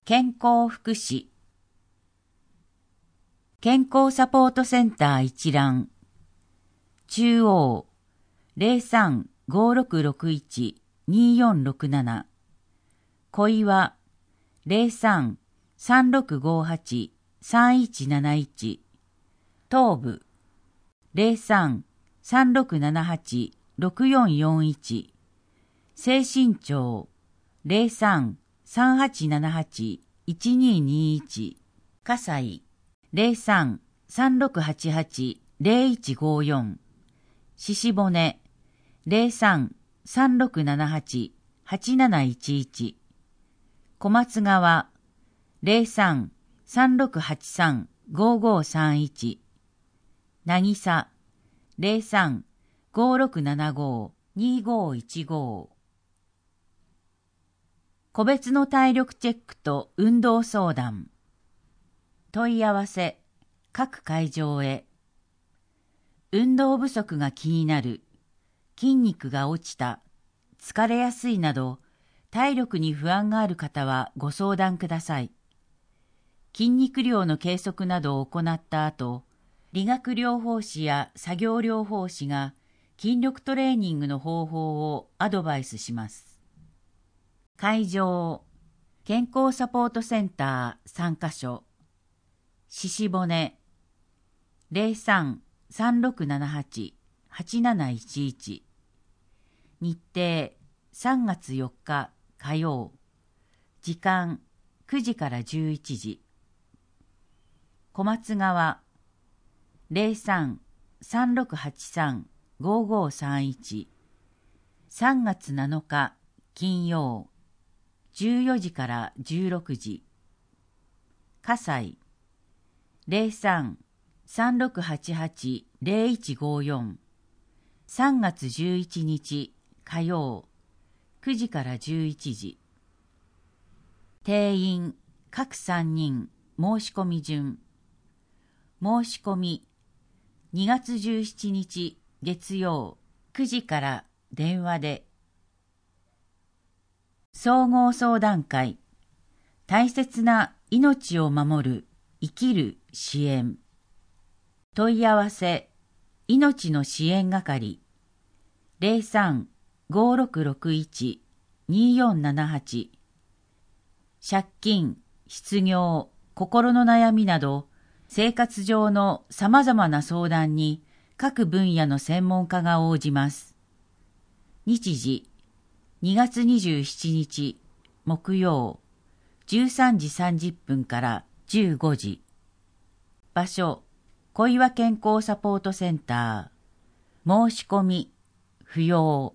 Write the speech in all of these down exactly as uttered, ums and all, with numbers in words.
健康福祉健康サポートセンター一覧中央 ゼロさん ごろくろくいち によんろくなな 小岩 ゼロさん さんろくごはち さんいちなないち 東部 ゼロさん さんろくななはち ろくよんよんいち 西新町 ゼロさん さんはちななはち いちににいち 葛西 ゼロさん さんろくはちはち ゼロいちごよん 鹿骨 ゼロさん さんろくななはち はちなないちいち 小松川 ゼロさん さんろくはちさん ごごさんいち 渚 ゼロさん ごろくななご にごいちご 個別の体力チェックと運動相談問い合わせ各会場へ運動不足が気になる筋肉が落ちた疲れやすいなど体力に不安がある方はご相談ください。筋肉量の計測などを行った後、理学療法士や作業療法士が筋力トレーニングの方法をアドバイスします。会場、健康サポートセンターさんカ所、鹿骨、ゼロさん さんろくななはち はちなないちいち、日程さんがつよっか火曜、時間くじからじゅういちじ、小松川、ゼロさん さんろくはちさん ごごさんいち、さんがつなのか金曜、じゅうよじからじゅうろくじ、葛西、ゼロさん さんろくはちはち ゼロいちごよん、さんがつじゅういちにち火曜、くじからじゅういちじ、定員各さんにん申し込み順、申し込みにがつじゅうしちにち月曜くじから電話で。総合相談会大切な命を守る生きる支援問い合わせ命の支援係 ゼロさん ごろくろくいち によんななはち 借金、失業、心の悩みなど生活上のさまざまな相談に各分野の専門家が応じます。日時にがつにじゅうしちにち木曜じゅうさんじさんじゅっぷんからじゅうごじ。場所小岩健康サポートセンター。申し込み不要。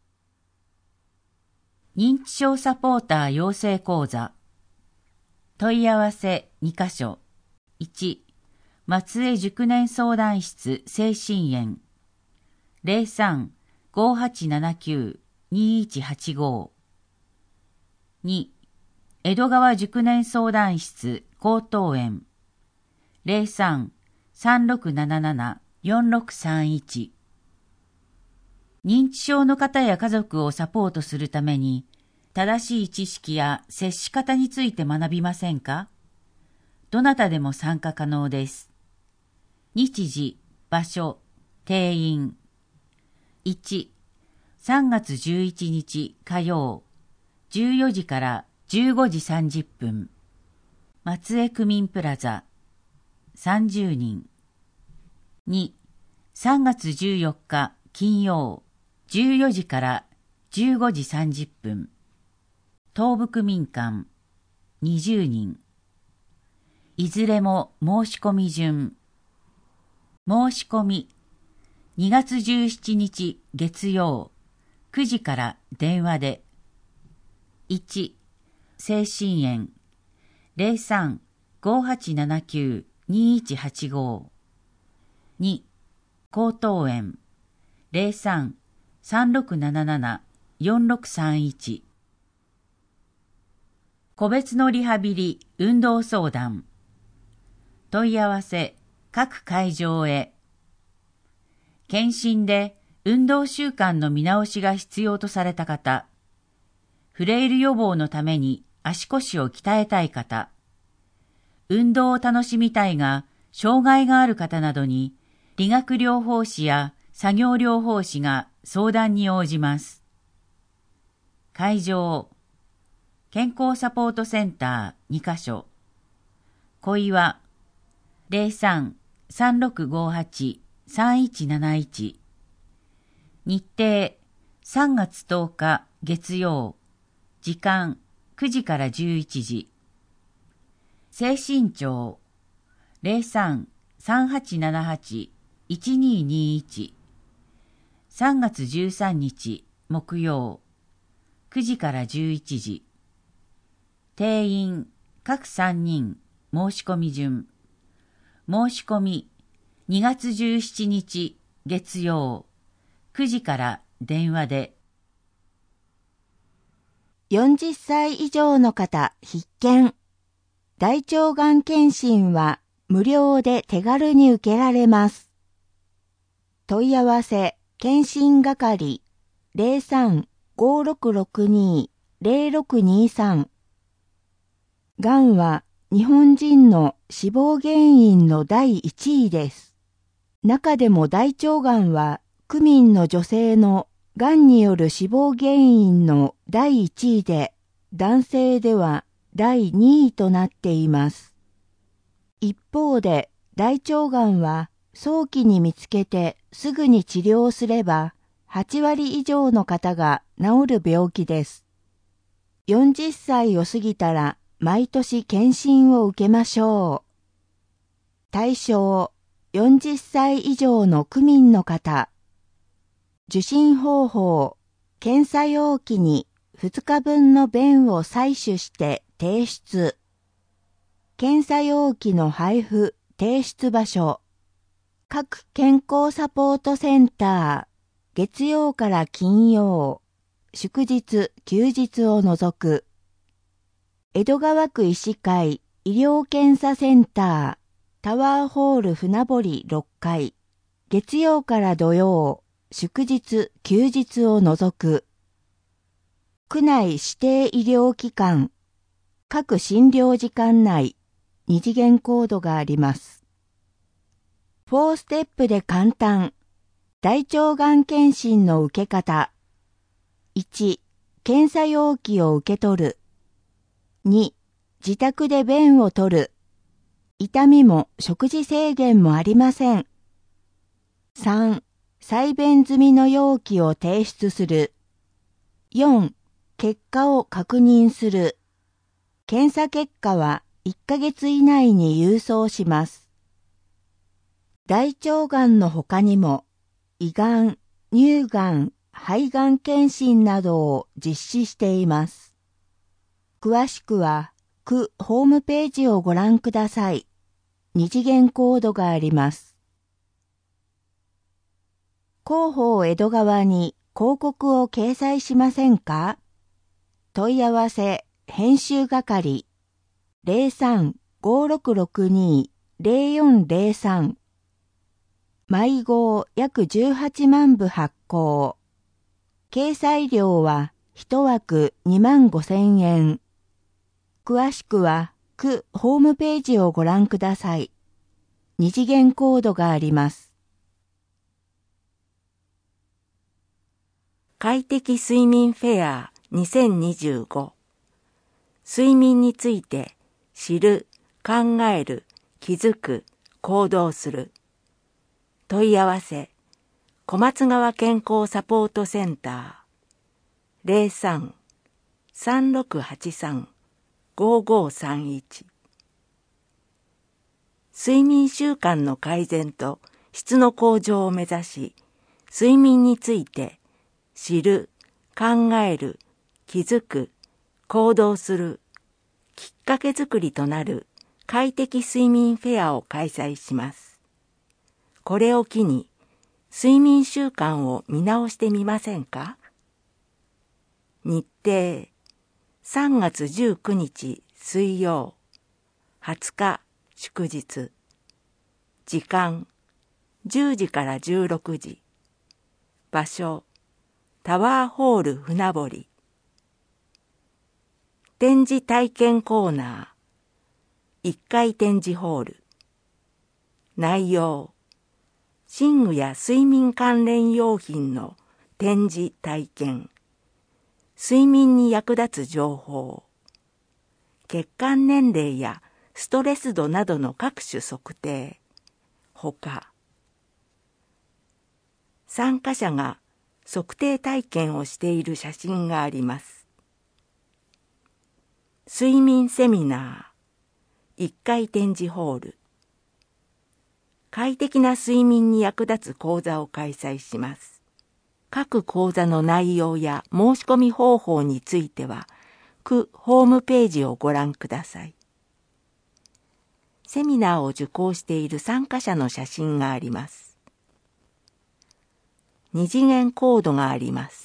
認知症サポーター養成講座問い合わせにカ所。いち松江熟年相談室精神園 ゼロさん ごはちななきゅう にいちはちご に江戸川熟年相談室高等園 ゼロさん さんろくなななな よんろくさんいち 認知症の方や家族をサポートするために正しい知識や接し方について学びませんか？どなたでも参加可能です。日時、場所、定員いち、さんがつじゅういちにち火曜、じゅうよじからじゅうごじさんじゅっぷん、松江区民プラザ、さんじゅうにん。に、さんがつじゅうよっか金曜、じゅうよじからじゅうごじさんじゅっぷん、東部区民館、にじゅうにん。いずれも申し込み順。申し込みにがつじゅうしちにち月曜くじから電話で。いち精神園 ゼロさん ごはちななきゅう にいちはちご に高等園 ゼロさん さんろくなななな よんろくさんいち 個別のリハビリ運動相談問い合わせ各会場へ。検診で運動習慣の見直しが必要とされた方、フレイル予防のために足腰を鍛えたい方、運動を楽しみたいが障害がある方などに理学療法士や作業療法士が相談に応じます。会場、健康サポートセンターにカ所、小岩 ゼロさん さんろくごはち さんいちなないち、日程さんがつとおか月曜、時間くじからじゅういちじ、精神庁 ゼロさん さんはちななはち いちににいち、さんがつじゅうさんにち木曜、くじからじゅういちじ、定員各さんにん、申し込み順、申し込みにがつじゅうしちにち月曜、くじから電話で。 よんじゅっさい以上の方必見。大腸がん検診は無料で手軽に受けられます。問い合わせ検診係 ゼロさん ごろくろくに ゼロろくにさん。がんは日本人の死亡原因のだいいちいです。中でも大腸がんは区民の女性のがんによる死亡原因のだいいちいで、男性ではだいにいとなっています。一方で大腸がんは早期に見つけてすぐに治療すればはちわり以上の方が治る病気です。よんじゅっさいを過ぎたら毎年検診を受けましょう。対象よんじゅっさい以上の区民の方。受診方法、検査容器にふつかぶんの便を採取して提出。検査容器の配布、提出場所。各健康サポートセンター、月曜から金曜、祝日、休日を除く。江戸川区医師会医療検査センター、タワーホール船堀ろっかい、月曜から土曜、祝日、休日を除く。区内指定医療機関、各診療時間内、二次元コードがあります。よんステップで簡単。大腸がん検診の受け方。いち、検査容器を受け取る。に、自宅で便を取る。痛みも食事制限もありません。さん、採便済みの容器を提出する。よん、結果を確認する。検査結果はいっかげつ以内に郵送します。大腸がんの他にも、胃がん、乳がん、肺がん検診などを実施しています。詳しくは、区ホームページをご覧ください。二次元コードがあります。広報江戸川に広告を掲載しませんか？問い合わせ編集係 ゼロさん ごろくろくに ゼロよんゼロさん。毎号約じゅうはちまんぶ発行。掲載料は一枠にまんごせんえん。詳しくは区ホームページをご覧ください。二次元コードがあります。 快適睡眠フェアにせんにじゅうご。睡眠について知る、考える、気づく、行動する。問い合わせ小松川健康サポートセンター ゼロさん さんろくはちさん ごごさんいち。睡眠習慣の改善と質の向上を目指し、睡眠について知る、考える、気づく、行動する、きっかけづくりとなる快適睡眠フェアを開催します。これを機に、睡眠習慣を見直してみませんか？日程、さんがつじゅうくにち水曜、はつか祝日、時間、じゅうじからじゅうろくじ、場所、タワーホール船堀。 展示体験コーナー、いっかい展示ホール。内容、寝具や睡眠関連用品の展示体験、睡眠に役立つ情報、血管年齢やストレス度などの各種測定、ほか、参加者が測定体験をしている写真があります。睡眠セミナー、いっかい展示ホール。快適な睡眠に役立つ講座を開催します。各講座の内容や申し込み方法については、区ホームページをご覧ください。セミナーを受講している参加者の写真があります。二次元コードがあります。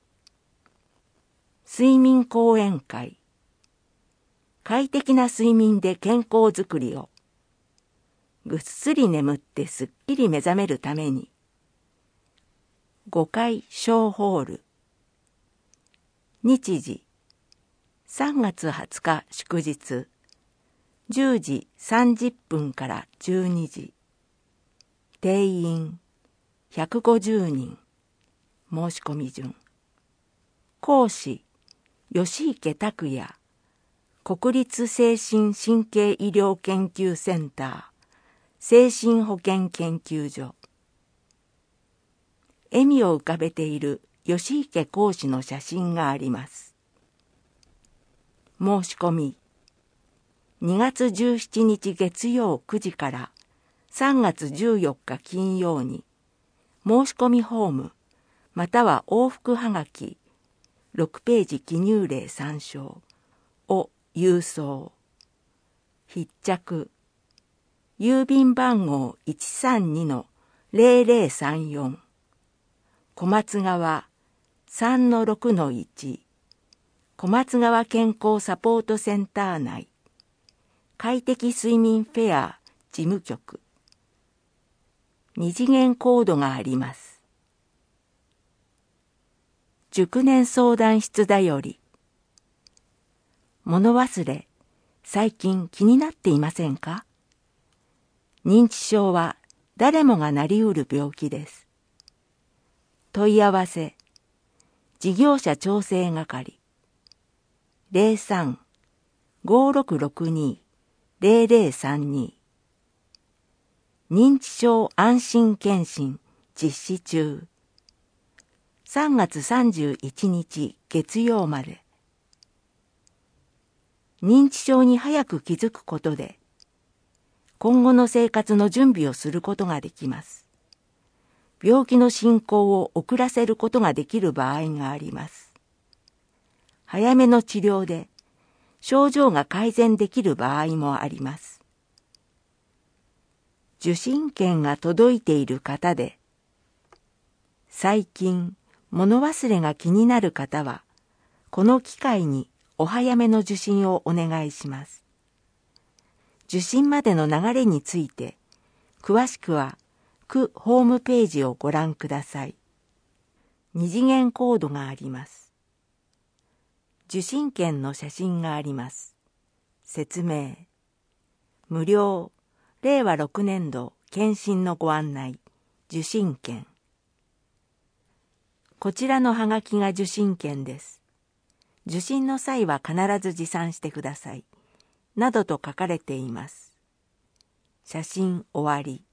睡眠講演会。快適な睡眠で健康づくりを。ぐっすり眠ってすっきり目覚めるために。ごかい小ホール。日時、さんがつはつか祝日、じゅうじさんじゅっぷんからじゅうにじ。定員ひゃくごじゅうにん。申し込み順。講師、吉池拓也、国立精神神経医療研究センター、精神保健研究所。笑みを浮かべている吉池講師の写真があります。申し込み、にがつじゅうしちにち月曜くじからさんがつじゅうよっか金曜に、申し込みフォーム、または往復はがき、ろくページ記入例参照を郵送。必着、郵便番号 いちさんにのゼロゼロさんよん、小松川 さんのろくのいち、小松川健康サポートセンター内、快適睡眠フェア事務局。二次元コードがあります。熟年相談室だより。物忘れ、最近気になっていませんか？認知症は誰もがなりうる病気です。問い合わせ、事業者調整係、ゼロさん ごろくろくに ゼロゼロさんに。認知症安心検診実施中。さんがつさんじゅういちにち月曜まで。認知症に早く気づくことで、今後の生活の準備をすることができます。病気の進行を遅らせることができる場合があります。早めの治療で症状が改善できる場合もあります。受診券が届いている方で、最近物忘れが気になる方は、この機会にお早めの受診をお願いします。受診までの流れについて、詳しくは区ホームページをご覧ください。二次元コードがあります。受診券の写真があります。説明。無料、れいわろくねんど検診のご案内、受診券。こちらのハガキが受診券です。受診の際は必ず持参してください。などと書かれています。写真終わり。